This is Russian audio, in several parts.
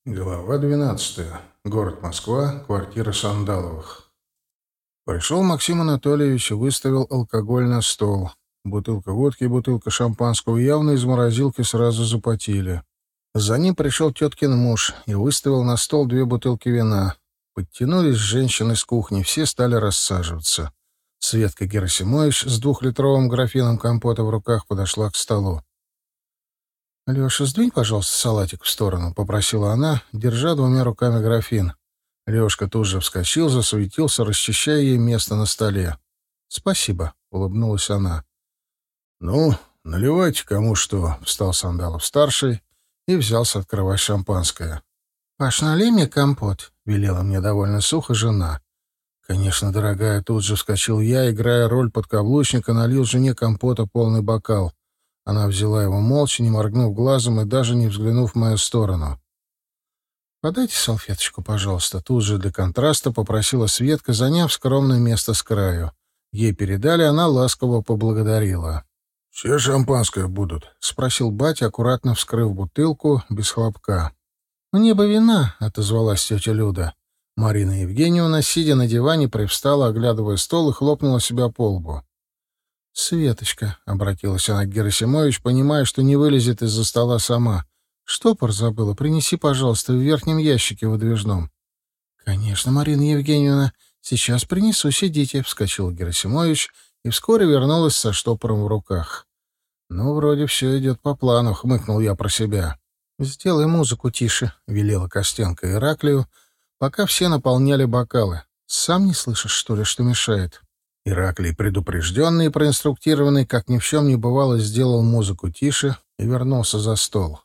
Глава 12. Город Москва. Квартира Сандаловых. Пришел Максим Анатольевич и выставил алкоголь на стол. Бутылка водки и бутылка шампанского явно из морозилки сразу запотели. За ним пришел теткин муж и выставил на стол 2 бутылки вина. Подтянулись женщины с кухни, все стали рассаживаться. Светка Герасимович с 2-литровым графином компота в руках подошла к столу. «Леша, сдвинь, пожалуйста, салатик в сторону», — попросила она, держа 2 руками графин. Лешка тут же вскочил, засуетился, расчищая ей место на столе. «Спасибо», — улыбнулась она. «Ну, наливайте кому что», — встал Сандалов-старший и взялся открывать шампанское. «Паш, налей мне компот», — велела мне довольно сухо жена. «Конечно, дорогая», — тут же вскочил я, играя роль подкаблучника, налил жене компота полный бокал. Она взяла его молча, не моргнув глазом и даже не взглянув в мою сторону. «Подайте салфеточку, пожалуйста», — тут же для контраста попросила Светка, заняв скромное место с краю. Ей передали, она ласково поблагодарила. «Все шампанское будут?» — спросил батя, аккуратно вскрыв бутылку, без хлопка. «Мне бы вина», — отозвалась тетя Люда. Марина Евгеньевна, сидя на диване, привстала, оглядывая стол, и хлопнула себя по лбу. «Светочка», — обратилась она к Герасимович, понимая, что не вылезет из-за стола сама. «Штопор забыла. Принеси, пожалуйста, в верхнем ящике выдвижном». «Конечно, Марина Евгеньевна. Сейчас принесу, сидите», — вскочил Герасимович и вскоре вернулась со штопором в руках. «Ну, вроде все идет по плану», — хмыкнул я про себя. «Сделай музыку тише», — велела Костенко Ираклию, пока все наполняли бокалы. «Сам не слышишь, что ли, что мешает?» Ираклий, предупрежденный и проинструктированный, как ни в чем не бывало, сделал музыку тише и вернулся за стол.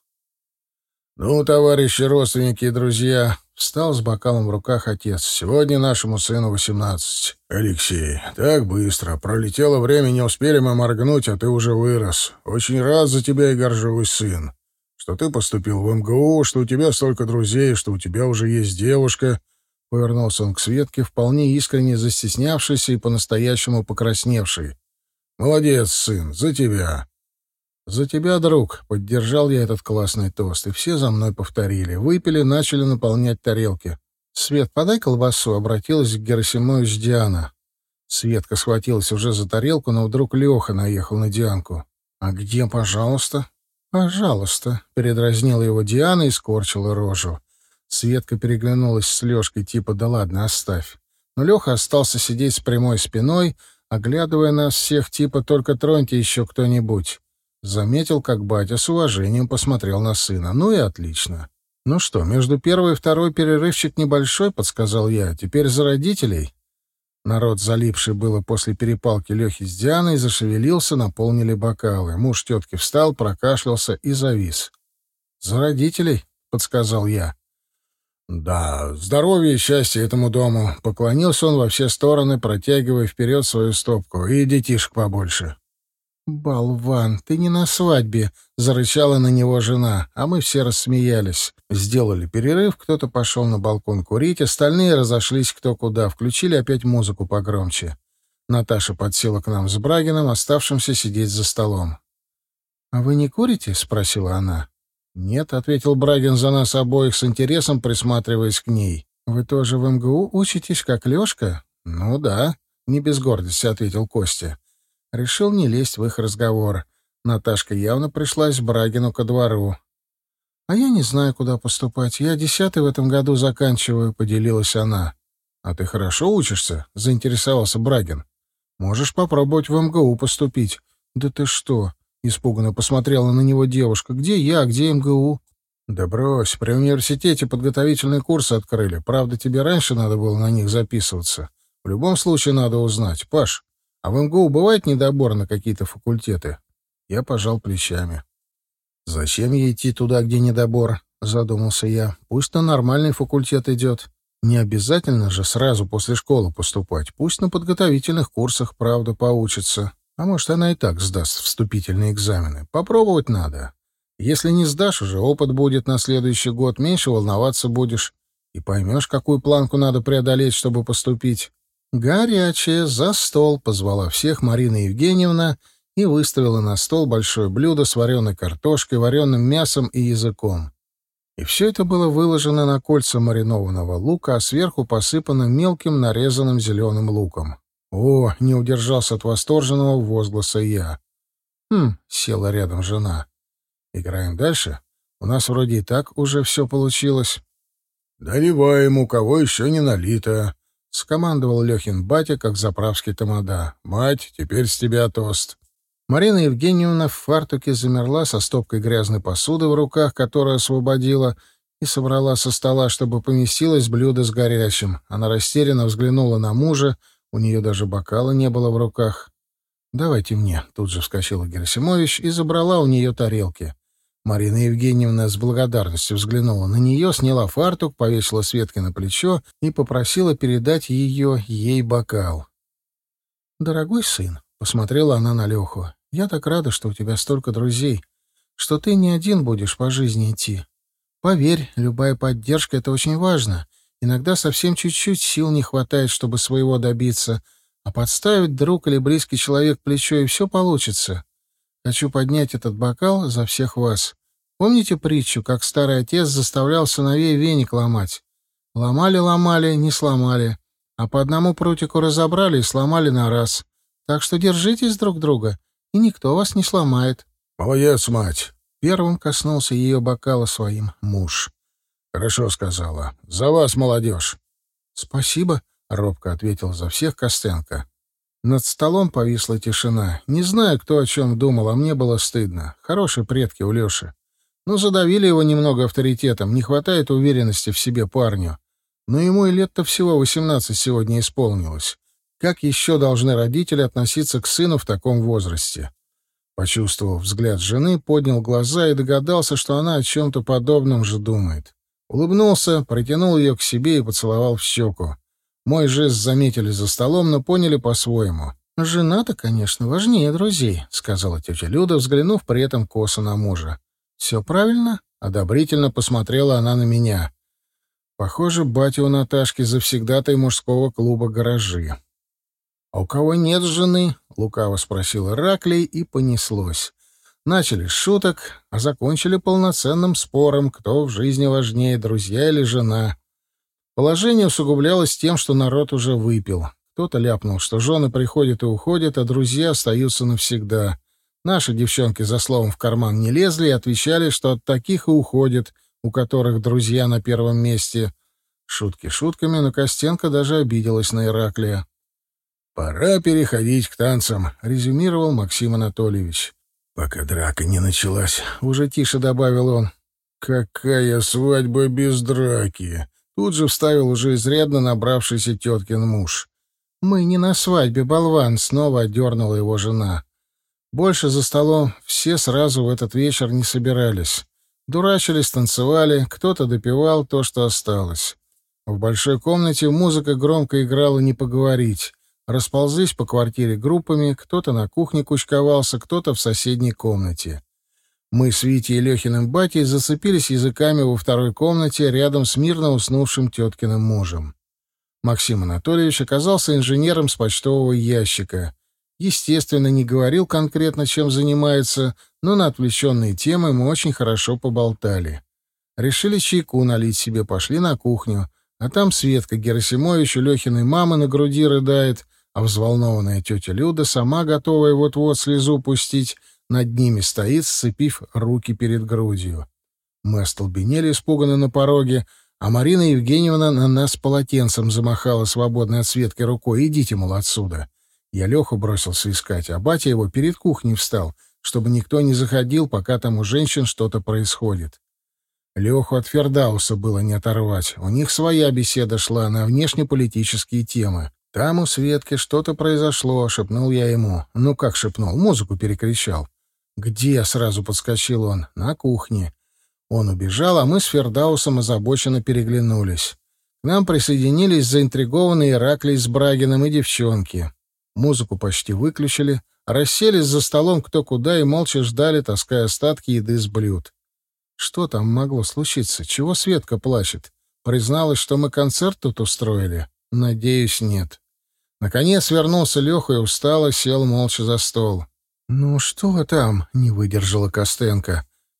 «Ну, товарищи, родственники и друзья», — встал с бокалом в руках отец. «Сегодня нашему сыну 18. Алексей, так быстро. Пролетело время, не успели мы моргнуть, а ты уже вырос. Очень рад за тебя и горжусь, сын. Что ты поступил в МГУ, что у тебя столько друзей, что у тебя уже есть девушка». Повернулся он к Светке, вполне искренне застеснявшийся и по-настоящему покрасневший. «Молодец, сын, за тебя!» «За тебя, друг!» — поддержал я этот классный тост, и все за мной повторили. Выпили, начали наполнять тарелки. «Свет, подай колбасу!» — обратилась к Герасимович Диана. Светка схватилась уже за тарелку, но вдруг Леха наехал на Дианку. «А где, пожалуйста?» «Пожалуйста!» — передразнила его Диана и скорчила рожу. Светка переглянулась с Лёшкой, типа «да ладно, оставь». Но Лёха остался сидеть с прямой спиной, оглядывая нас всех, типа «только троньте еще кто-нибудь». Заметил, как батя с уважением посмотрел на сына. Ну и отлично. «Ну что, между первой и второй перерывчик небольшой», — подсказал я. «Теперь за родителей». Народ, залипший было после перепалки Лёхи с Дианой, зашевелился, наполнили бокалы. Муж тетки встал, прокашлялся и завис. «За родителей», — подсказал я. «Да, здоровья и счастья этому дому!» — поклонился он во все стороны, протягивая вперед свою стопку. «И детишек побольше!» «Болван, ты не на свадьбе!» — зарычала на него жена, а мы все рассмеялись. Сделали перерыв, кто-то пошел на балкон курить, остальные разошлись кто куда, включили опять музыку погромче. Наташа подсела к нам с Брагиным, оставшимся сидеть за столом. «А вы не курите?» — спросила она. «Нет», — ответил Брагин за нас обоих, с интересом присматриваясь к ней. «Вы тоже в МГУ учитесь, как Лёшка?» «Ну да», — не без гордости ответил Костя. Решил не лезть в их разговор. Наташка явно пришлась Брагину ко двору. «А я не знаю, куда поступать. Я 10-й в этом году заканчиваю», — поделилась она. «А ты хорошо учишься?» — заинтересовался Брагин. «Можешь попробовать в МГУ поступить». «Да ты что?» — испуганно посмотрела на него девушка. «Где я, а где МГУ?» «Да брось, при университете подготовительные курсы открыли. Правда, тебе раньше надо было на них записываться. В любом случае надо узнать. Паш, а в МГУ бывает недобор на какие-то факультеты?» Я пожал плечами. «Зачем ей идти туда, где недобор?» — задумался я. «Пусть на нормальный факультет идет. Не обязательно же сразу после школы поступать. Пусть на подготовительных курсах, правда, поучится. А может, она и так сдаст вступительные экзамены. Попробовать надо. Если не сдашь, уже опыт будет на следующий год, меньше волноваться будешь. И поймешь, какую планку надо преодолеть, чтобы поступить». «Горячее, за стол!» — позвала всех Марина Евгеньевна и выставила на стол большое блюдо с вареной картошкой, вареным мясом и языком. И все это было выложено на кольца маринованного лука, а сверху посыпано мелким нарезанным зеленым луком. «О!» — не удержался от восторженного возгласа я. Села рядом жена. «Играем дальше? У нас вроде и так уже все получилось». «Доливаем, у кого еще не налито», — скомандовал Лехин батя, как заправский тамада. «Мать, теперь с тебя тост». Марина Евгеньевна в фартуке замерла со стопкой грязной посуды в руках, которую освободила, и собрала со стола, чтобы поместилось блюдо с горячим. Она растерянно взглянула на мужа, у нее даже бокала не было в руках. «Давайте мне», — тут же вскочила Герасимович и забрала у нее тарелки. Марина Евгеньевна с благодарностью взглянула на нее, сняла фартук, повесила Светке на плечо и попросила передать ей бокал. «Дорогой сын», — посмотрела она на Леху, — «я так рада, что у тебя столько друзей, что ты не один будешь по жизни идти. Поверь, любая поддержка — это очень важно. Иногда совсем чуть-чуть сил не хватает, чтобы своего добиться, а подставить друг или близкий человек плечо, и все получится. Хочу поднять этот бокал за всех вас. Помните притчу, как старый отец заставлял сыновей веник ломать? Ломали, не сломали, а по одному прутику разобрали и сломали на раз. Так что держитесь друг друга, и никто вас не сломает». «Молодец, мать!» — первым коснулся ее бокала своим муж. «Хорошо сказала. За вас, молодежь!» «Спасибо», — робко ответил за всех Костенко. Над столом повисла тишина. Не знаю, кто о чем думал, а мне было стыдно. Хорошие предки у Леши. Ну, задавили его немного авторитетом, не хватает уверенности в себе парню. Но ему и лет-то всего 18 сегодня исполнилось. Как еще должны родители относиться к сыну в таком возрасте? Почувствовав взгляд жены, поднял глаза и догадался, что она о чем-то подобном же думает. Улыбнулся, притянул ее к себе и поцеловал в щеку. Мой жест заметили за столом, но поняли по-своему. «Жена-то, конечно, важнее друзей», — сказала тетя Люда, взглянув при этом косо на мужа. «Все правильно?» — одобрительно посмотрела она на меня. Похоже, батя у Наташки завсегдатай мужского клуба «Гаражи». «А у кого нет жены?» — лукаво спросил Ираклий, и понеслось. Начали с шуток, а закончили полноценным спором, кто в жизни важнее, друзья или жена. Положение усугублялось тем, что народ уже выпил. Кто-то ляпнул, что жены приходят и уходят, а друзья остаются навсегда. Наши девчонки за словом в карман не лезли и отвечали, что от таких и уходят, у которых друзья на первом месте. Шутки шутками, но Костенко даже обиделась на Ираклия. «Пора переходить к танцам», — резюмировал Максим Анатольевич. «Пока драка не началась», — уже тише добавил он. «Какая свадьба без драки?» Тут же вставил уже изрядно набравшийся теткин муж. «Мы не на свадьбе, болван», — снова отдернула его жена. Больше за столом все сразу в этот вечер не собирались. Дурачились, танцевали, кто-то допивал то, что осталось. В большой комнате музыка громко играла не поговорить. Расползлись по квартире группами, кто-то на кухне кучковался, кто-то в соседней комнате. Мы с Витей и Лехиным батей зацепились языками во второй комнате рядом с мирно уснувшим теткиным мужем. Максим Анатольевич оказался инженером с почтового ящика. Естественно, не говорил конкретно, чем занимается, но на отвлеченные темы мы очень хорошо поболтали. Решили чайку налить себе, пошли на кухню, а там Светка Герасимович у Лехиной мамы на груди рыдает, а взволнованная тетя Люда, сама готовая вот-вот слезу пустить, над ними стоит, сцепив руки перед грудью. Мы остолбенели испуганно на пороге, а Марина Евгеньевна на нас полотенцем замахала свободной от Светки рукой. «Идите, мол, отсюда». Я Леху бросился искать, а батя его перед кухней встал, чтобы никто не заходил, пока там у женщин что-то происходит. Леху от Фердауса было не оторвать. У них своя беседа шла на внешнеполитические темы. Там у Светки что-то произошло, шепнул я ему. Ну как шепнул? Музыку перекричал. «Где?» — сразу подскочил он. «На кухне». Он убежал, а мы с Фердаусом озабоченно переглянулись. К нам присоединились заинтригованные Ираклий с Брагиным и девчонки. Музыку почти выключили, расселись за столом кто куда и молча ждали, таская остатки еды с блюд. Что там могло случиться? Чего Светка плачет? Призналась, что мы концерт тут устроили? Надеюсь, нет. Наконец вернулся Леха и устало сел молча за стол. «Ну что там?» — не выдержала Костенко.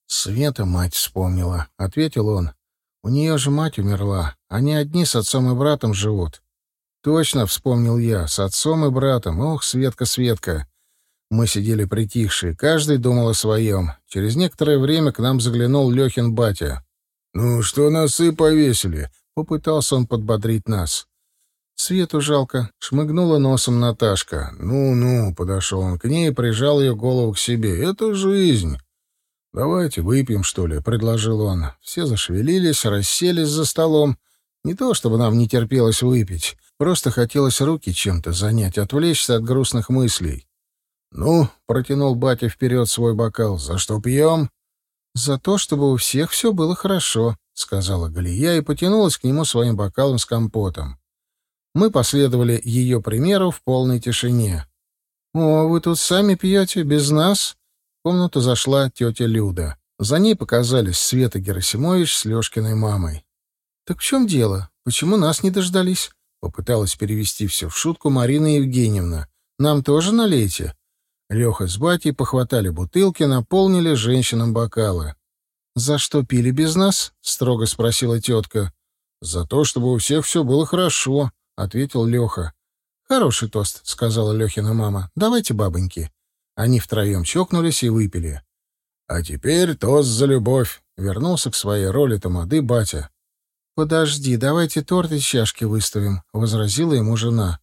«Света мать вспомнила», — ответил он. «У нее же мать умерла. Они одни с отцом и братом живут». «Точно», — вспомнил я, — «с отцом и братом. Ох, Светка, Светка». Мы сидели притихшие, каждый думал о своем. Через некоторое время к нам заглянул Лехин батя. «Ну, что носы повесили?» — попытался он подбодрить нас. «Свету жалко», — шмыгнула носом Наташка. «Ну-ну», — подошел он к ней и прижал ее голову к себе. «Это жизнь». «Давайте выпьем, что ли», — предложил он. Все зашевелились, расселись за столом. Не то чтобы нам не терпелось выпить, просто хотелось руки чем-то занять, отвлечься от грустных мыслей. «Ну», — протянул батя вперед свой бокал, — «за что пьем?» «За то, чтобы у всех все было хорошо», — сказала Галия и потянулась к нему своим бокалом с компотом. Мы последовали ее примеру в полной тишине. «О, вы тут сами пьете, без нас?» В комнату зашла тетя Люда. За ней показались Света Герасимович с Лешкиной мамой. «Так в чем дело? Почему нас не дождались?» Попыталась перевести все в шутку Марина Евгеньевна. «Нам тоже налейте». Леха с батей похватали бутылки, наполнили женщинам бокалы. «За что пили без нас?» — строго спросила тетка. «За то, чтобы у всех все было хорошо», — ответил Леха. «Хороший тост», — сказала Лехина мама. «Давайте, бабоньки». Они втроем чокнулись и выпили. «А теперь тост за любовь», — вернулся к своей роли тамады батя. «Подожди, давайте торт из чашки выставим», — возразила ему жена.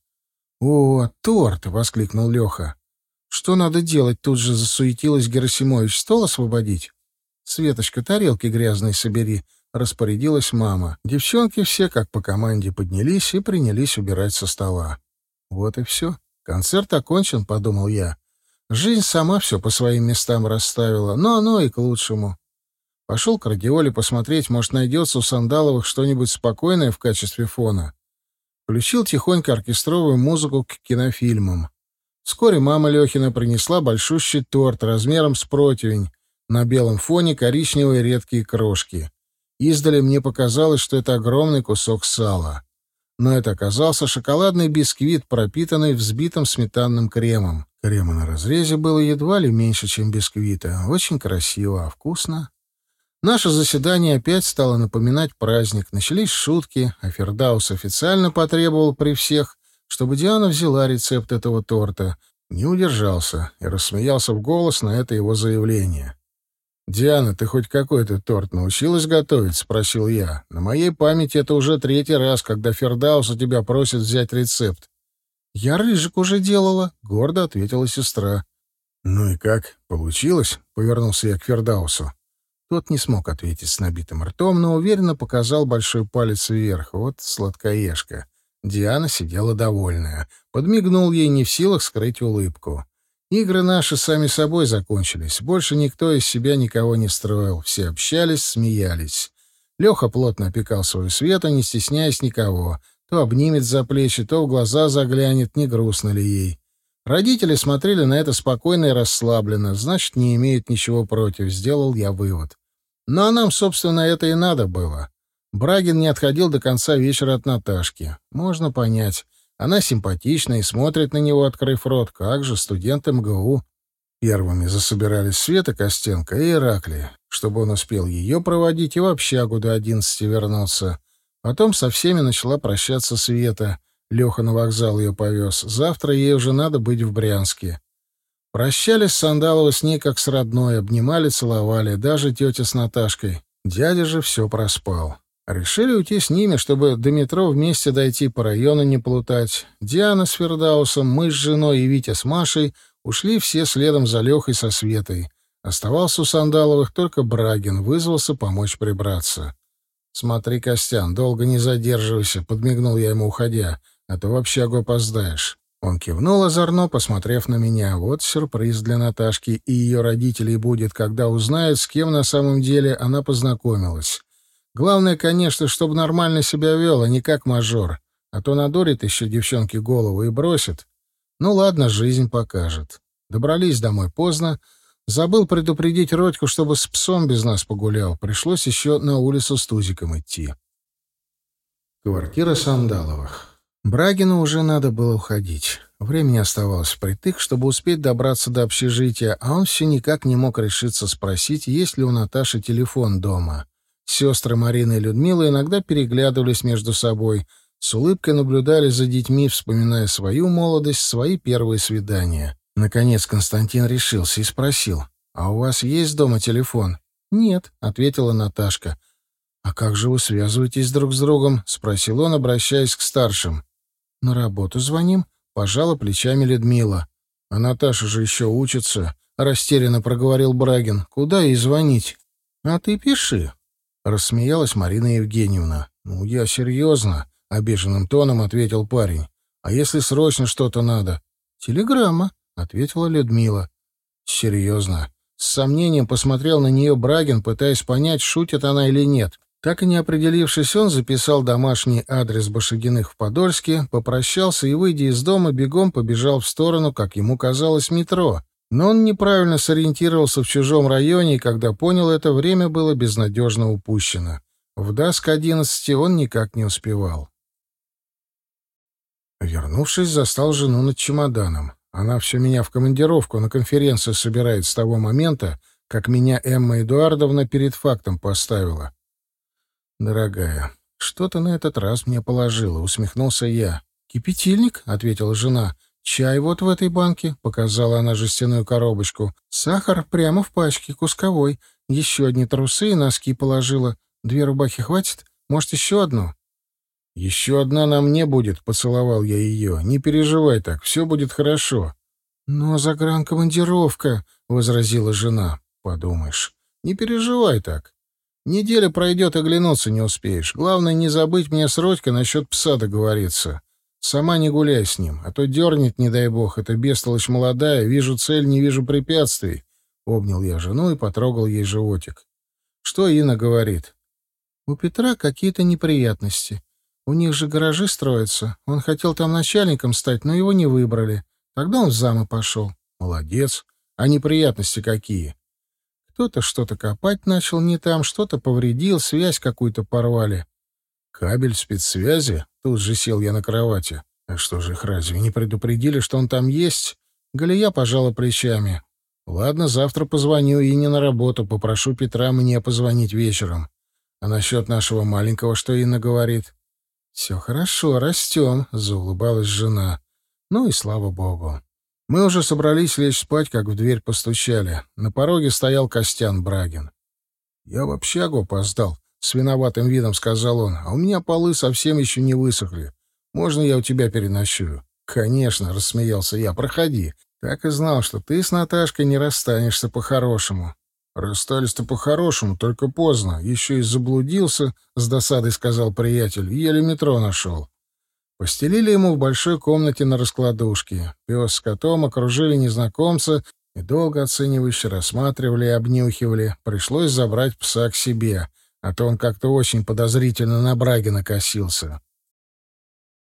«О, торт!» — воскликнул Леха. «Что надо делать?» — тут же засуетилась Герасимович. «Стол освободить?» «Светочка, тарелки грязные собери», — распорядилась мама. Девчонки все, как по команде, поднялись и принялись убирать со стола. Вот и все. Концерт окончен, — подумал я. Жизнь сама все по своим местам расставила, но оно и к лучшему. Пошел к радиоле посмотреть, может, найдется у Сандаловых что-нибудь спокойное в качестве фона. Включил тихонько оркестровую музыку к кинофильмам. Вскоре мама Лехина принесла большущий торт размером с противень, на белом фоне коричневые редкие крошки. Издали мне показалось, что это огромный кусок сала. Но это оказался шоколадный бисквит, пропитанный взбитым сметанным кремом. Крема на разрезе было едва ли меньше, чем бисквита. Очень красиво, а вкусно. Наше заседание опять стало напоминать праздник. Начались шутки, а Фердаус официально потребовал при всех, чтобы Диана взяла рецепт этого торта. Не удержался и рассмеялся в голос на это его заявление. «Диана, ты хоть какой-то торт научилась готовить?» — спросил я. «На моей памяти это уже 3-й раз, когда Фердаус у тебя просит взять рецепт». «Я рыжик уже делала», — гордо ответила сестра. «Ну и как? Получилось?» — повернулся я к Фердаусу. Тот не смог ответить с набитым ртом, но уверенно показал большой палец вверх. Вот сладкоежка. Диана сидела довольная. Подмигнул ей, не в силах скрыть улыбку. Игры наши сами собой закончились. Больше никто из себя никого не строил. Все общались, смеялись. Леха плотно опекал свою Свету, не стесняясь никого. То обнимет за плечи, то в глаза заглянет, не грустно ли ей. Родители смотрели на это спокойно и расслабленно. Значит, не имеют ничего против, сделал я вывод. Ну, а нам, собственно, это и надо было. Брагин не отходил до конца вечера от Наташки. Можно понять. Она симпатична и смотрит на него, открыв рот. Как же, студент МГУ. Первыми засобирались Света Костенко и Ираклий, чтобы он успел ее проводить и в общагу до 11 вернуться. Потом со всеми начала прощаться Света. Леха на вокзал ее повез. Завтра ей уже надо быть в Брянске. Прощались Сандаловы с ней как с родной, обнимали, целовали, даже тетя с Наташкой. Дядя же все проспал. Решили уйти с ними, чтобы до метро вместе дойти, по району не плутать. Диана с Фердаусом, мы с женой и Витя с Машей ушли все следом за Лехой со Светой. Оставался у Сандаловых только Брагин, вызвался помочь прибраться. «Смотри, Костян, долго не задерживайся», — подмигнул я ему, уходя, — «а то в общагу опоздаешь». Он кивнул озорно, посмотрев на меня. Вот сюрприз для Наташки и ее родителей будет, когда узнают, с кем на самом деле она познакомилась. Главное, конечно, чтобы нормально себя вел, а не как мажор. А то надурит еще девчонке голову и бросит. Ну ладно, жизнь покажет. Добрались домой поздно. Забыл предупредить Родьку, чтобы с псом без нас погулял. Пришлось еще на улицу с Тузиком идти. Квартира Сандаловых. Брагину уже надо было уходить. Времени оставалось впритык, чтобы успеть добраться до общежития, а он все никак не мог решиться спросить, есть ли у Наташи телефон дома. Сестры Марина и Людмила иногда переглядывались между собой, с улыбкой наблюдали за детьми, вспоминая свою молодость, свои первые свидания. Наконец Константин решился и спросил: «А у вас есть дома телефон?» «Нет», — ответила Наташка. «А как же вы связываетесь друг с другом?» — спросил он, обращаясь к старшим. «На работу звоним», — пожала плечами Людмила. «А Наташа же еще учится», — растерянно проговорил Брагин. «Куда ей звонить?» «А ты пиши», — рассмеялась Марина Евгеньевна. «Ну, я серьезно», — обиженным тоном ответил парень. «А если срочно что-то надо?» «Телеграмма», — ответила Людмила. «Серьезно». С сомнением посмотрел на нее Брагин, пытаясь понять, шутит она или нет. Так и не определившись, он записал домашний адрес Башагиных в Подольске, попрощался и, выйдя из дома, бегом побежал в сторону, как ему казалось, метро. Но он неправильно сориентировался в чужом районе, и когда понял это, время было безнадежно упущено. В ДАС к 11 он никак не успевал. Вернувшись, застал жену над чемоданом. Она все меня в командировку на конференцию собирает с того момента, как меня Эмма Эдуардовна перед фактом поставила. «Дорогая, что ты на этот раз мне положила?» — усмехнулся я. «Кипятильник?» — ответила жена. «Чай вот в этой банке», — показала она жестяную коробочку. «Сахар прямо в пачке, кусковой. Еще одни трусы и носки положила. 2 рубахи хватит? Может, еще одну?» «Еще одна на мне будет», — поцеловал я ее. «Не переживай так, все будет хорошо». «Но загранкомандировка», — возразила жена. «Подумаешь, не переживай так. Неделя пройдет, оглянуться не успеешь. Главное, не забыть мне с Родькой насчет пса договориться. Сама не гуляй с ним, а то дернет, не дай бог, эта бестолочь молодая, вижу цель, не вижу препятствий». Обнял я жену и потрогал ей животик. «Что Инна говорит?» «У Петра какие-то неприятности. У них же гаражи строятся. Он хотел там начальником стать, но его не выбрали. Тогда он в замы пошел». «Молодец. А неприятности какие?» «Кто-то что-то копать начал не там, что-то повредил, связь какую-то порвали». «Кабель спецсвязи?» Тут же сел я на кровати. «А что же их разве не предупредили, что он там есть?» Галия пожала плечами. «Ладно, завтра позвоню и не на работу, попрошу Петра мне позвонить вечером. А насчет нашего маленького, что Инна говорит?» «Все хорошо, растем», — заулыбалась жена. «Ну и слава богу». Мы уже собрались лечь спать, как в дверь постучали. На пороге стоял Костян Брагин. «Я в общагу опоздал», — с виноватым видом сказал он. «А у меня полы совсем еще не высохли. Можно я у тебя переночую?» «Конечно», — рассмеялся я. «Проходи. Так и знал, что ты с Наташкой не расстанешься по-хорошему». «Расстались-то по-хорошему, только поздно. Еще и заблудился», — с досадой сказал приятель. «Еле метро нашел». Постелили ему в большой комнате на раскладушке. Пес с котом окружили незнакомца и долго оценивающе рассматривали и обнюхивали. Пришлось забрать пса к себе, а то он как-то очень подозрительно на Брагина косился.